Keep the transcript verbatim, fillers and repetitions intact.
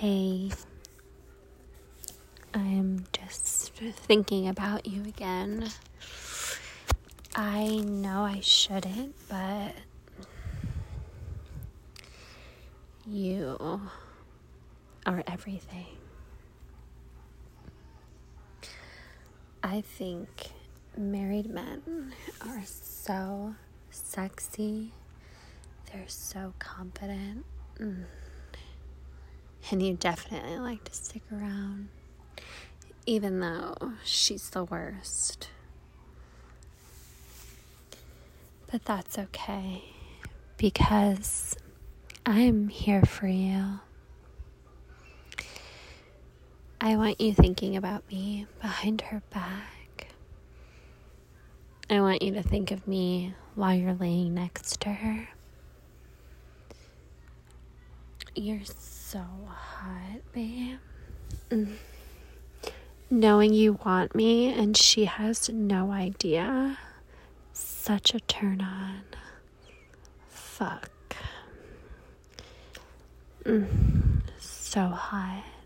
Hey, I'm just thinking about you again. I know I shouldn't, but you are everything. I think married men are so sexy. They're so confident. Mm. And you definitely like to stick around, even though she's the worst. But that's okay, because I'm here for you. I want you thinking about me behind her back. I want you to think of me while you're laying next to her. You're so hot, babe. Mm. Knowing you want me and she has no idea. Such a turn on. Fuck. Mm. So hot.